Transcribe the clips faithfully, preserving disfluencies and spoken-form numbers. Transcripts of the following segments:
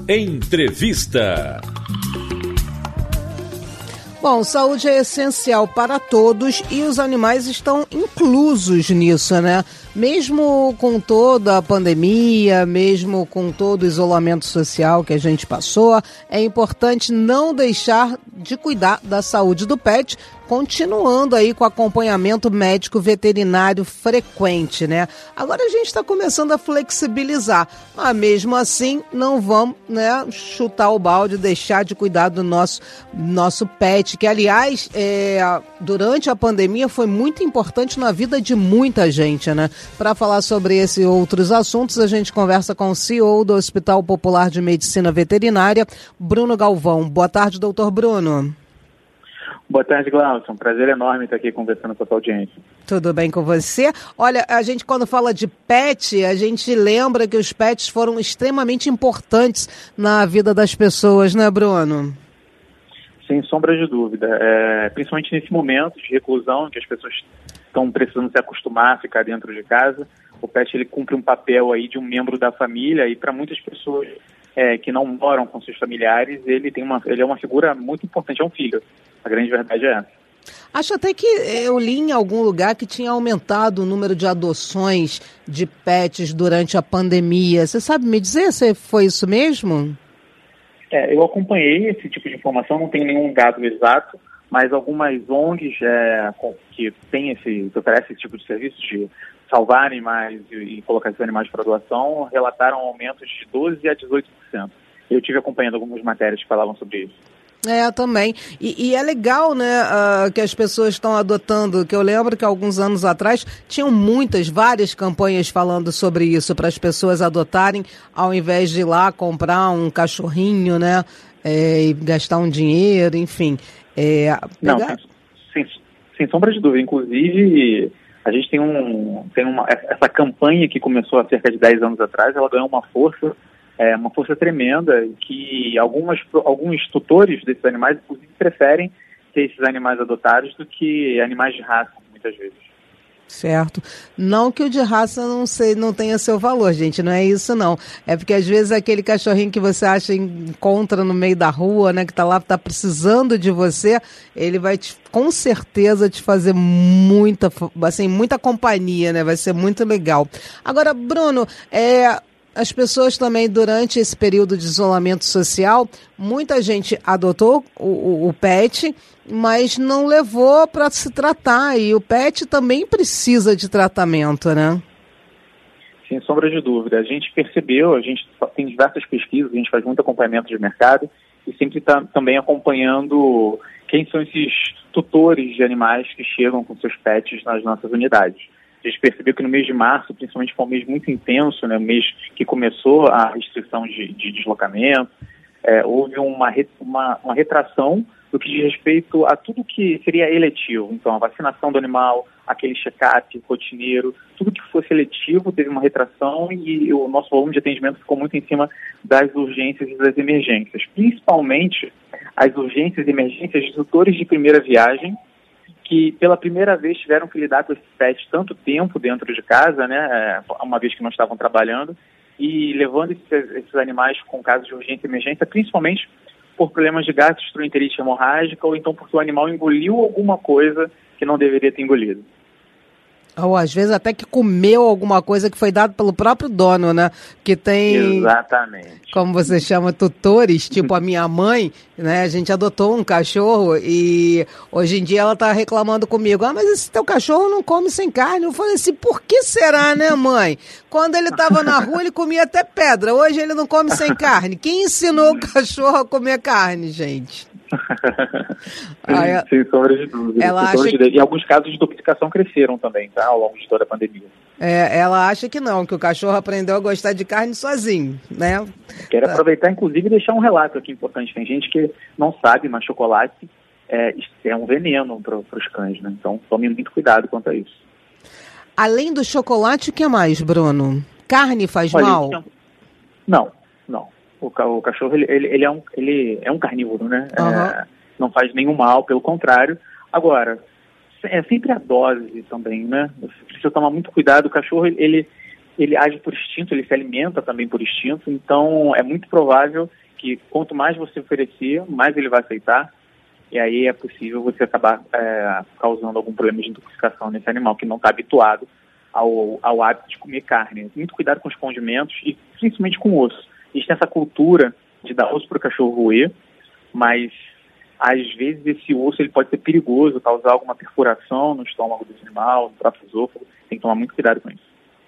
Entrevista. Bom, saúde é essencial para todos e os animais estão inclusos nisso, né? Mesmo com toda a pandemia, mesmo com todo o isolamento social que a gente passou, é importante não deixar de cuidar da saúde do pet, continuando aí com acompanhamento médico veterinário frequente, né? Agora a gente está começando a flexibilizar, mas mesmo assim não vamos, né, chutar o balde, deixar de cuidar do nosso, nosso pet, que aliás, é, durante a pandemia foi muito importante na vida de muita gente, né? Para falar sobre esse e outros assuntos, a gente conversa com o C E O do Hospital Popular de Medicina Veterinária, Bruno Galvão. Boa tarde, doutor Bruno. Boa tarde, Glaucio. Um prazer enorme estar aqui conversando com a sua audiência. Tudo bem com você? Olha, a gente quando fala de pet, a gente lembra que os pets foram extremamente importantes na vida das pessoas, né, Bruno? Sem sombra de dúvida. É, principalmente nesse momento de reclusão, que as pessoas estão precisando se acostumar a ficar dentro de casa, o pet ele cumpre um papel aí de um membro da família e para muitas pessoas é, que não moram com seus familiares, ele, tem uma, ele é uma figura muito importante, é um filho. A grande verdade é essa. Acho até que eu li em algum lugar que tinha aumentado o número de adoções de pets durante a pandemia. Você sabe me dizer se foi isso mesmo? É, eu acompanhei esse tipo de informação, não tenho nenhum dado exato, mas algumas O N Gs é, que, tem esse, que oferecem esse tipo de serviço de salvar animais e, e colocar esses animais para doação relataram aumentos de doze por cento a dezoito por cento. Eu tive acompanhando algumas matérias que falavam sobre isso. É, também. E, e é legal, né, uh, que as pessoas estão adotando, que eu lembro que alguns anos atrás tinham muitas, várias campanhas falando sobre isso, para as pessoas adotarem, ao invés de ir lá comprar um cachorrinho, né, é, e gastar um dinheiro, enfim. É, pegar... Não, sem, sem, sem sombra de dúvida. Inclusive, a gente tem, um, tem uma, essa campanha que começou há cerca de dez anos atrás, ela ganhou uma força, É uma força tremenda, que algumas, alguns tutores desses animais, inclusive, preferem ter esses animais adotados do que animais de raça, muitas vezes. Certo. Não que o de raça não, sei, não tenha seu valor, gente, não é isso não. É porque às vezes aquele cachorrinho que você acha, encontra no meio da rua, né, que tá lá, tá precisando de você, ele vai te, com certeza te fazer muita, assim, muita companhia, né, vai ser muito legal. Agora, Bruno, é... as pessoas também, durante esse período de isolamento social, muita gente adotou o, o, o pet, mas não levou para se tratar. E o pet também precisa de tratamento, né? Sem sombra de dúvida. A gente percebeu, a gente tem diversas pesquisas, a gente faz muito acompanhamento de mercado e sempre está também acompanhando quem são esses tutores de animais que chegam com seus pets nas nossas unidades. A gente percebeu que no mês de março, principalmente foi um mês muito intenso, né, um mês que começou a restrição de, de deslocamento, é, houve uma, uma, uma retração do que diz respeito a tudo que seria eletivo. Então, a vacinação do animal, aquele check-up rotineiro, tudo que fosse eletivo teve uma retração e o nosso volume de atendimento ficou muito em cima das urgências e das emergências, principalmente as urgências e emergências de tutores de primeira viagem, que pela primeira vez tiveram que lidar com esses pets tanto tempo dentro de casa, né, uma vez que não estavam trabalhando, e levando esses, esses animais com casos de urgência e emergência, principalmente por problemas de gastroenterite hemorrágica, ou então porque o animal engoliu alguma coisa que não deveria ter engolido. Ou às vezes até que comeu alguma coisa que foi dado pelo próprio dono, né? Que tem... Exatamente. Como você chama, tutores, tipo a minha mãe, né? A gente adotou um cachorro e hoje em dia ela tá reclamando comigo. Ah, mas esse teu cachorro não come sem carne. Eu falei assim, por que será, né, mãe? Quando ele tava na rua, ele comia até pedra. Hoje ele não come sem carne. Quem ensinou o cachorro a comer carne, gente? Aí, sem sombra de dúvida. Ela acha de... que... E alguns casos de duplicação cresceram também, tá? Ao longo de toda a pandemia. É, ela acha que não, que o cachorro aprendeu a gostar de carne sozinho, né? Quero tá. aproveitar, inclusive, e deixar um relato aqui importante. Tem gente que não sabe, mas chocolate é, é um veneno para os cães, né? Então, tome muito cuidado quanto a isso. Além do chocolate, o que mais, Bruno? Carne faz Olha, mal? Não, não. O, ca o cachorro, ele, ele, ele, é um, ele é um carnívoro, né? Uhum. É, não faz nenhum mal, pelo contrário. Agora, é sempre a dose também, né? Você precisa tomar muito cuidado. O cachorro, ele, ele age por instinto, ele se alimenta também por instinto, então é muito provável que quanto mais você oferecer, mais ele vai aceitar, e aí é possível você acabar é, causando algum problema de intoxicação nesse animal que não está habituado ao, ao hábito de comer carne. Muito cuidado com os condimentos e principalmente com o osso. A gente tem essa cultura de dar osso para o cachorro roer, mas às vezes esse osso ele pode ser perigoso, causar alguma perfuração no estômago desse animal, no próprio esôfago. Tem que tomar muito cuidado com isso.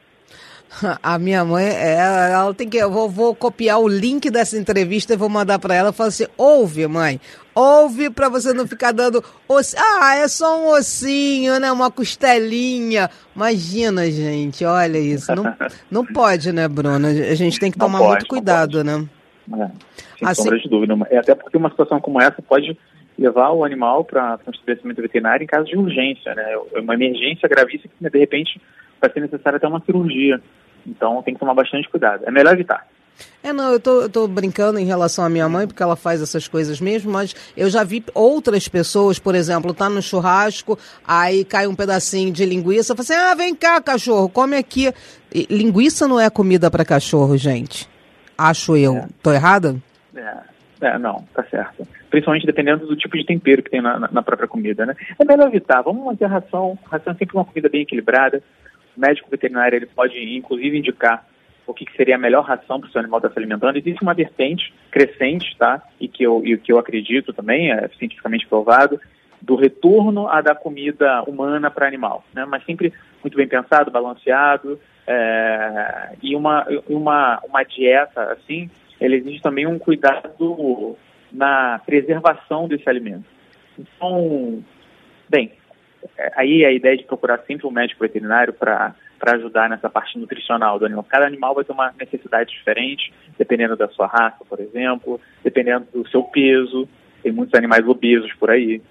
A minha mãe, ela, ela tem que, eu vou, vou copiar o link dessa entrevista e vou mandar para ela e falar assim, ouve, mãe, ouve para você não ficar dando osso. Ah, é só um ossinho, né, uma costelinha. Imagina, gente, olha isso. Não, não pode, né, Bruno? A gente tem que tomar pode, muito cuidado, né? É, sem assim, sombra de dúvida. É até porque uma situação como essa pode levar o animal para um estabelecimento veterinário em caso de urgência, né? Uma emergência gravíssima que, de repente, vai ser necessária até uma cirurgia. Então tem que tomar bastante cuidado. É melhor evitar. É, não, eu tô, eu tô brincando em relação à minha mãe, porque ela faz essas coisas mesmo, mas eu já vi outras pessoas, por exemplo, tá no churrasco, aí cai um pedacinho de linguiça, fala assim, ah, vem cá, cachorro, come aqui. E, linguiça não é comida para cachorro, gente. Acho eu. É. Tô errada? É. é, não, tá certo. Principalmente dependendo do tipo de tempero que tem na, na própria comida, né? É melhor evitar. Vamos manter a ração. A ração é sempre uma comida bem equilibrada. O médico veterinário ele pode, inclusive, indicar o que, que seria a melhor ração para o seu animal estar se alimentando. Existe uma vertente crescente, tá? E que eu, e que eu acredito também, é cientificamente provado, do retorno à da comida humana para animal, né? Mas sempre muito bem pensado, balanceado, é, e uma, uma, uma dieta, assim, ele exige também um cuidado na preservação desse alimento. Então, bem, aí a ideia de procurar sempre um médico veterinário para para ajudar nessa parte nutricional do animal. Cada animal vai ter uma necessidade diferente, dependendo da sua raça, por exemplo, dependendo do seu peso. Tem muitos animais obesos por aí.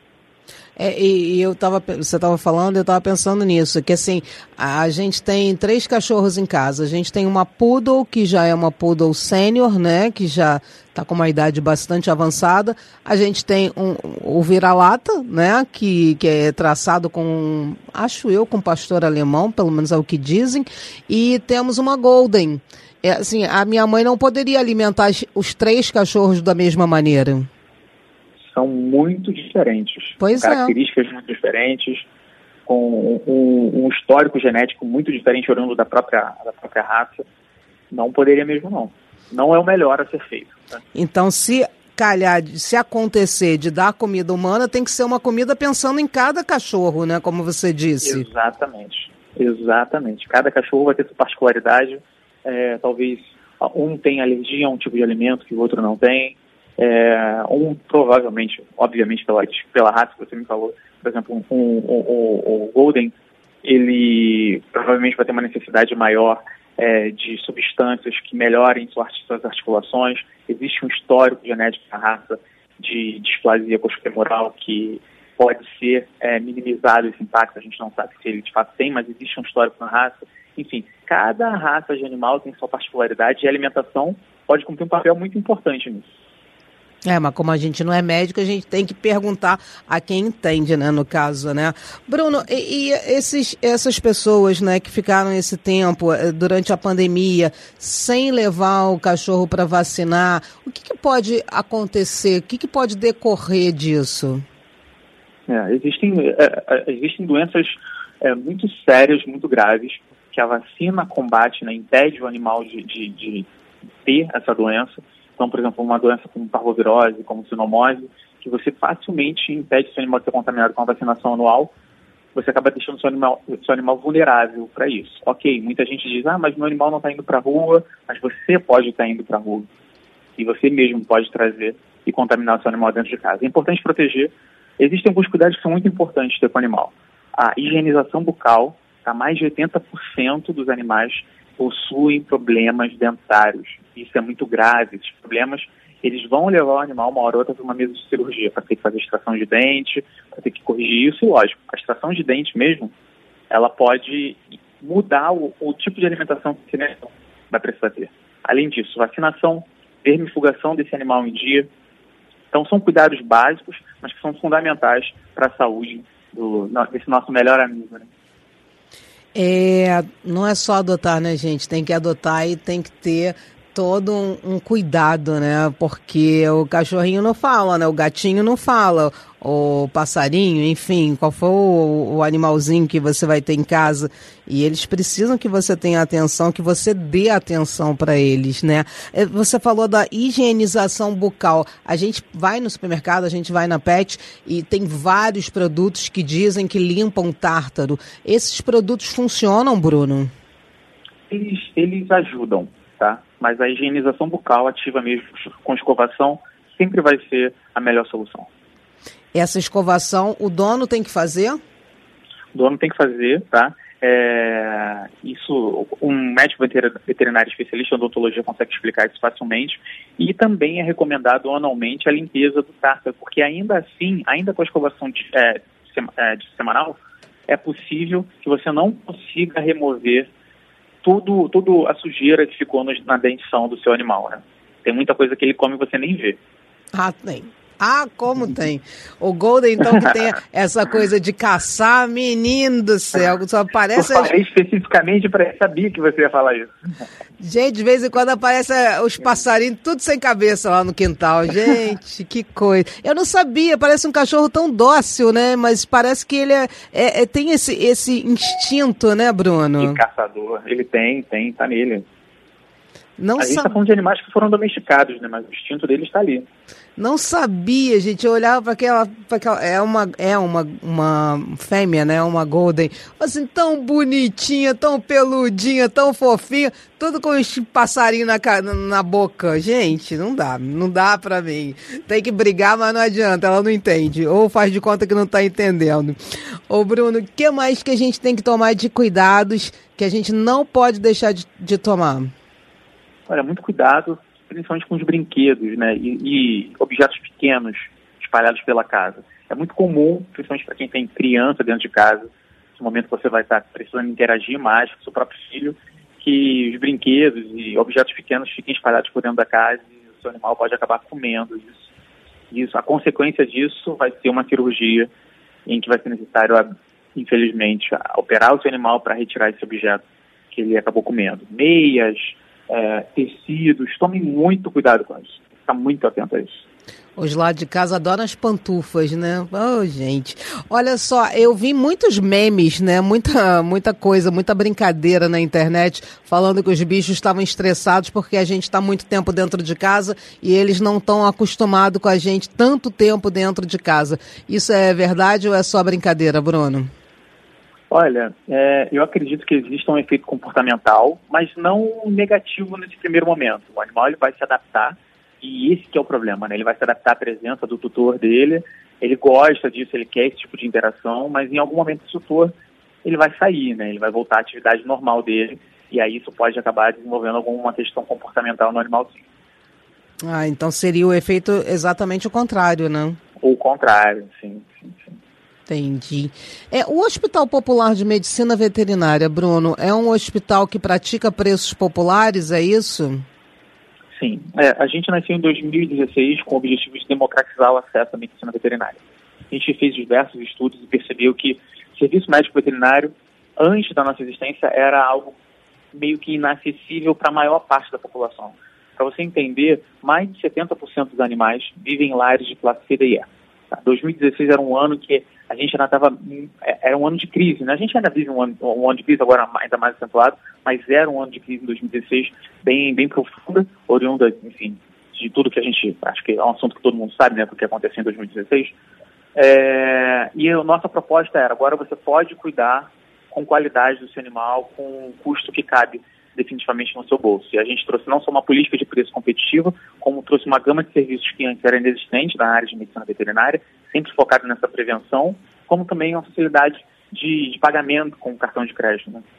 É, e, e eu tava, você estava falando, eu estava pensando nisso, que assim, a gente tem três cachorros em casa. A gente tem uma poodle, que já é uma poodle sênior, né, que já está com uma idade bastante avançada. A gente tem um, o vira-lata, né, que, que é traçado com, acho eu, com pastor alemão, pelo menos é o que dizem. E temos uma golden. É, assim, a minha mãe não poderia alimentar os três cachorros da mesma maneira. São muito diferentes, pois com características é. muito diferentes, com um, um histórico genético muito diferente, oriundo da própria, da própria raça. Não poderia mesmo, não. Não é o melhor a ser feito. Tá? Então, se calhar, se acontecer de dar comida humana, tem que ser uma comida pensando em cada cachorro, né? Como você disse. Exatamente. Exatamente. Cada cachorro vai ter sua particularidade. É, talvez um tenha alergia a um tipo de alimento que o outro não tem. É, um, provavelmente, obviamente, pela, pela raça que você me falou, por exemplo, um, um, um, um Golden, ele provavelmente vai ter uma necessidade maior é, de substâncias que melhorem suas, suas articulações. Existe um histórico genético na raça de displasia coxofemoral que pode ser é, minimizado esse impacto. A gente não sabe se ele de fato tem, mas existe um histórico na raça. Enfim, cada raça de animal tem sua particularidade e a alimentação pode cumprir um papel muito importante nisso. É, mas como a gente não é médico, a gente tem que perguntar a quem entende, né, no caso, né? Bruno, e, e esses, essas pessoas, né, que ficaram esse tempo durante a pandemia sem levar o cachorro para vacinar, o que, que pode acontecer? O que, que pode decorrer disso? É, existem, é, existem doenças é, muito sérias, muito graves, que a vacina combate, né, impede o animal de, de, de ter essa doença. Então, por exemplo, uma doença como parvovirose, como sinomose, que você facilmente impede seu animal de ser contaminado com a vacinação anual, você acaba deixando seu animal, seu animal vulnerável para isso. Ok, muita gente diz, ah, mas meu animal não está indo para a rua, mas você pode estar indo para a rua. E você mesmo pode trazer e contaminar seu animal dentro de casa. É importante proteger. Existem alguns cuidados que são muito importantes ter com o animal. A higienização bucal, tá? Mais de oitenta por cento dos animais possuem problemas dentários. Isso é muito grave. Esses problemas, eles vão levar o animal uma hora ou outra para uma mesa de cirurgia, para ter que fazer extração de dente, para ter que corrigir isso. E lógico, a extração de dente mesmo, ela pode mudar o, o tipo de alimentação que esse animal vai precisar ter. Além disso, vacinação, vermifugação desse animal em dia. Então, são cuidados básicos, mas que são fundamentais para a saúde do, desse nosso melhor amigo, né? É, não é só adotar, né, gente? Tem que adotar e tem que ter todo um, um cuidado, né? Porque o cachorrinho não fala, né? O gatinho não fala, o passarinho, enfim, qual for o, o animalzinho que você vai ter em casa. E eles precisam que você tenha atenção, que você dê atenção para eles, né? Você falou da higienização bucal. A gente vai no supermercado, a gente vai na Pet e tem vários produtos que dizem que limpam tártaro. Esses produtos funcionam, Bruno? Eles, eles ajudam, tá? Mas a higienização bucal ativa mesmo com escovação sempre vai ser a melhor solução. Essa escovação, o dono tem que fazer? O dono tem que fazer, tá? É, isso, um médico veterinário especialista em odontologia consegue explicar isso facilmente. E também é recomendado anualmente a limpeza do tártaro, porque ainda assim, ainda com a escovação de, é, de semanal, é possível que você não consiga remover tudo, tudo a sujeira que ficou no, na dentição do seu animal, né? Tem muita coisa que ele come e você nem vê. Ah, tem. Ah, como tem. O Golden, então, que tem essa coisa de caçar, menino do céu, só aparece... Eu falei especificamente para sabia que você ia falar isso. Gente, de vez em quando aparece os passarinhos tudo sem cabeça lá no quintal. Gente, que coisa. Eu não sabia, parece um cachorro tão dócil, né? Mas parece que ele é, é, é, tem esse, esse instinto, né, Bruno? De caçador. Ele tem, tem, tá nele. Não a gente está falando de animais que foram domesticados, né? Mas o instinto dele está ali. Não sabia, gente. Eu olhava para aquela, pra aquela. É uma, é uma, uma fêmea, né? Uma golden. Assim, tão bonitinha, tão peludinha, tão fofinha. Tudo com esse passarinho na, na boca. Gente, não dá. Não dá pra mim. Tem que brigar, mas não adianta. Ela não entende. Ou faz de conta que não tá entendendo. Ô, Bruno, o que mais que a gente tem que tomar de cuidados que a gente não pode deixar de, de tomar? Olha, muito cuidado, principalmente com os brinquedos, né, e, e objetos pequenos espalhados pela casa. É muito comum, principalmente para quem tem criança dentro de casa, no momento que você vai estar precisando interagir mais com o seu próprio filho, que os brinquedos e objetos pequenos fiquem espalhados por dentro da casa e o seu animal pode acabar comendo isso. isso. A consequência disso vai ser uma cirurgia em que vai ser necessário, infelizmente, operar o seu animal para retirar esse objeto que ele acabou comendo. Meias, É, tecidos, tomem muito cuidado com isso. Fica muito atento a isso. Os lá de casa adoram as pantufas, né? Oh, gente. Olha só, eu vi muitos memes, né? Muita, muita coisa, muita brincadeira na internet falando que os bichos estavam estressados porque a gente está muito tempo dentro de casa e eles não estão acostumados com a gente tanto tempo dentro de casa. Isso é verdade ou é só brincadeira, Bruno? Olha, é, eu acredito que existe um efeito comportamental, mas não negativo nesse primeiro momento. O animal ele vai se adaptar, e esse que é o problema, né? Ele vai se adaptar à presença do tutor dele, ele gosta disso, ele quer esse tipo de interação, mas em algum momento o tutor ele vai sair, né? Ele vai voltar à atividade normal dele, e aí isso pode acabar desenvolvendo alguma questão comportamental no animalzinho. Ah, então seria o efeito exatamente o contrário, né? Ou o contrário, sim, sim, sim. Entendi. É, o Hospital Popular de Medicina Veterinária, Bruno, é um hospital que pratica preços populares, é isso? Sim. É, a gente nasceu em dois mil e dezesseis com o objetivo de democratizar o acesso à medicina veterinária. A gente fez diversos estudos e percebeu que o serviço médico veterinário, antes da nossa existência, era algo meio que inacessível para a maior parte da população. Para você entender, mais de setenta por cento dos animais vivem em lares de classe C, D e E. Tá? dois mil e dezesseis era um ano que a gente ainda estava... Era um ano de crise, né? A gente ainda vive um ano, um ano de crise, agora ainda mais acentuado, mas era um ano de crise em dois mil e dezesseis bem, bem profunda, oriunda, enfim, de tudo que a gente... Acho que é um assunto que todo mundo sabe, né? Do que aconteceu em dois mil e dezesseis. É, e a nossa proposta era, agora você pode cuidar com qualidade do seu animal, com um custo que cabe definitivamente no seu bolso. E a gente trouxe não só uma política de preço competitiva, como trouxe uma gama de serviços que antes era inexistente na área de medicina veterinária, sempre focado nessa prevenção, como também uma facilidade de, de pagamento com cartão de crédito, né?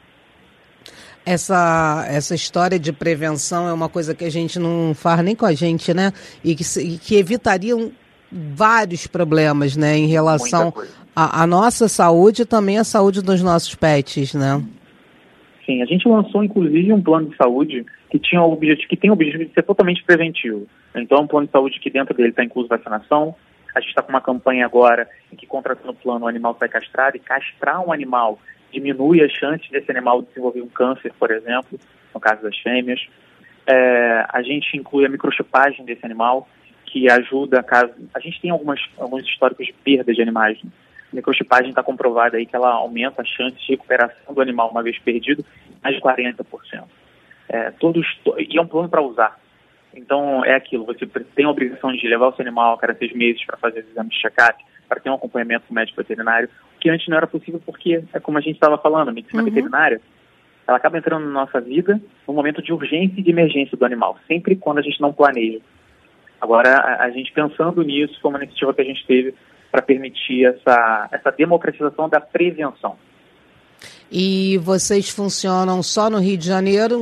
Essa, essa história de prevenção é uma coisa que a gente não faz nem com a gente, né? E que, e que evitariam vários problemas, né? Em relação à nossa saúde e também à saúde dos nossos pets, né? Sim, a gente lançou, inclusive, um plano de saúde que, tinha o objetivo, que tem o objetivo de ser totalmente preventivo. Então, um plano de saúde que dentro dele está incluso vacinação. A gente está com uma campanha agora em que, contratando o plano, o animal sai castrado, e castrar um animal diminui as chances desse animal desenvolver um câncer, por exemplo, no caso das fêmeas. É, a gente inclui a microchipagem desse animal, que ajuda, caso... A gente tem algumas, alguns históricos de perda de animais, né? A microchipagem está comprovada aí que ela aumenta a chance de recuperação do animal uma vez perdido em mais de quarenta por cento. É, todos, e é um plano para usar. Então, é aquilo, você tem a obrigação de levar o seu animal a cada seis meses para fazer os exames de check-up, para ter um acompanhamento com o médico veterinário, que antes não era possível porque, é como a gente estava falando, a medicina uhum. veterinária, ela acaba entrando na nossa vida num momento de urgência e de emergência do animal, sempre quando a gente não planeja. Agora, a, a gente pensando nisso, foi uma iniciativa que a gente teve para permitir essa, essa democratização da prevenção. E vocês funcionam só no Rio de Janeiro?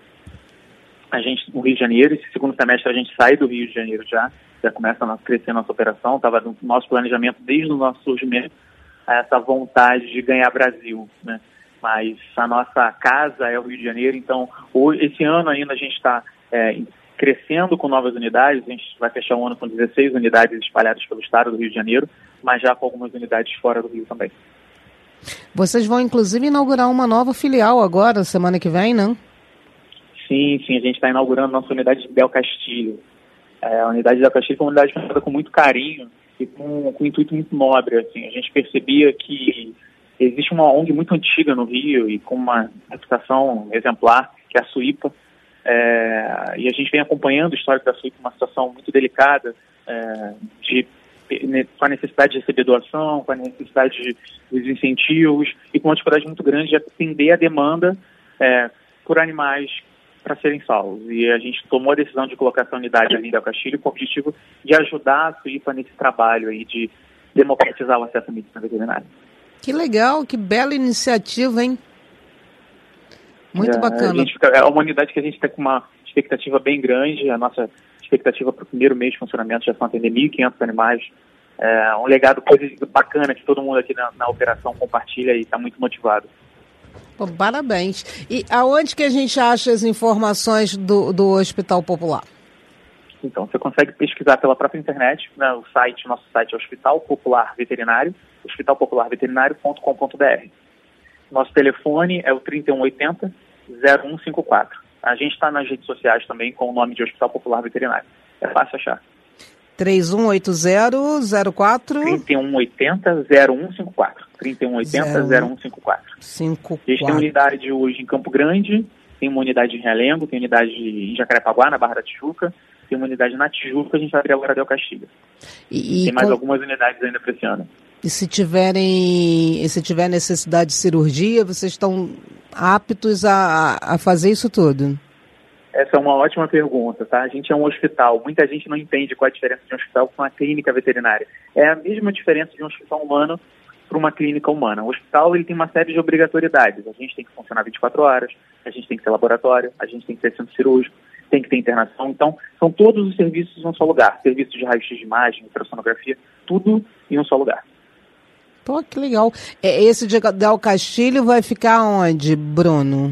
A gente, no Rio de Janeiro, esse segundo semestre a gente sai do Rio de Janeiro já, já começa a crescer a nossa operação, estava no nosso planejamento desde o nosso surgimento, essa vontade de ganhar Brasil, né? Mas a nossa casa é o Rio de Janeiro, então hoje, esse ano ainda a gente está é, crescendo com novas unidades, a gente vai fechar o ano com dezesseis unidades espalhadas pelo estado do Rio de Janeiro, mas já com algumas unidades fora do Rio também. Vocês vão inclusive inaugurar uma nova filial agora, semana que vem, não? Sim, sim, a gente está inaugurando nossa unidade de Del Castillo. É, a unidade de Del Castillo foi uma unidade feita com muito carinho e com, com um intuito muito nobre. Assim. A gente percebia que existe uma O N G muito antiga no Rio e com uma reputação exemplar, que é a Suípa. É, e a gente vem acompanhando o histórico da Suípa, uma situação muito delicada, é, de, com a necessidade de receber doação, com a necessidade de, dos incentivos e com uma dificuldade muito grande de atender a demanda é, por animais para serem salvos. E a gente tomou a decisão de colocar essa unidade ali em Del Castillo com o objetivo de ajudar a Suípa nesse trabalho aí de democratizar o acesso à medicina veterinária. Que legal, que bela iniciativa, hein? Muito é, bacana. Fica, é uma unidade que a gente está com uma expectativa bem grande. A nossa expectativa para o primeiro mês de funcionamento já são atender mil e quinhentos animais. É um legado bacana que todo mundo aqui na, na operação compartilha e está muito motivado. Pô, parabéns. E aonde que a gente acha as informações do, do Hospital Popular? Então, você consegue pesquisar pela própria internet, né, o site, nosso site é Hospital Popular Veterinário, hospital popular veterinário ponto com ponto b r. Nosso telefone é o trinta e um oitenta, zero um cinco quatro. A gente está nas redes sociais também com o nome de Hospital Popular Veterinário. É fácil achar. três um oito zero, zero quatro... trinta e um oitenta, zero um cinco quatro. trinta e um oitenta, zero um cinco quatro. A gente tem unidade hoje em Campo Grande, tem uma unidade em Realengo, tem unidade em Jacarepaguá, na Barra da Tijuca, tem uma unidade na Tijuca, a gente vai abrir agora Del Castillo. E, tem mais com... algumas unidades ainda para esse ano. E se tiverem, e se tiver necessidade de cirurgia, vocês estão aptos a, a fazer isso tudo? Essa é uma ótima pergunta, tá? A gente é um hospital. Muita gente não entende qual é a diferença de um hospital com uma clínica veterinária. É a mesma diferença de um hospital humano para uma clínica humana. O hospital ele tem uma série de obrigatoriedades. A gente tem que funcionar vinte e quatro horas, a gente tem que ter laboratório, a gente tem que ter centro cirúrgico, tem que ter internação. Então, são todos os serviços em um só lugar. Serviços de raio-x de imagem, ultrassonografia, tudo em um só lugar. Pô, que legal. Esse de Del Castillo vai ficar onde, Bruno?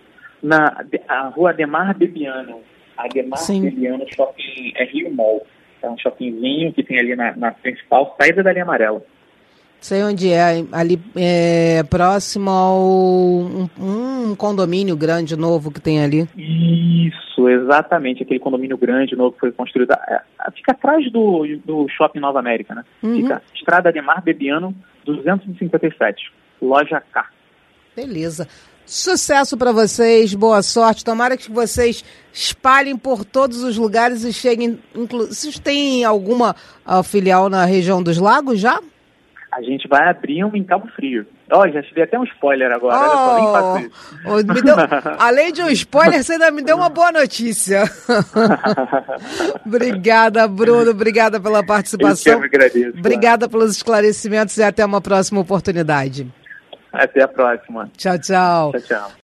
Na a rua Ademar Bebiano. Ademar Sim. Bebiano Shopping é Rio Mall. É um shoppingzinho que tem ali na, na principal saída da linha amarela. Sei onde é, ali é, próximo ao um, um condomínio grande novo que tem ali. Isso, exatamente, aquele condomínio grande novo que foi construído, é, fica atrás do, do Shopping Nova América, né? Uhum. Fica Estrada Ademar Bebiano duzentos e cinquenta e sete, loja K. Beleza. Sucesso para vocês, boa sorte. Tomara que vocês espalhem por todos os lugares e cheguem. Inclu... Vocês têm alguma uh, filial na região dos lagos já? A gente vai abrir um em Cabo Frio. Ó, oh, já te dei até um spoiler agora, oh, olha só, nem faço isso. Oh, me deu, além de um spoiler, você ainda me deu uma boa notícia. Obrigada, Bruno, obrigada pela participação. Eu que me agradeço. Obrigada pelos esclarecimentos e até uma próxima oportunidade. Até a próxima. Tchau, tchau. Tchau, tchau.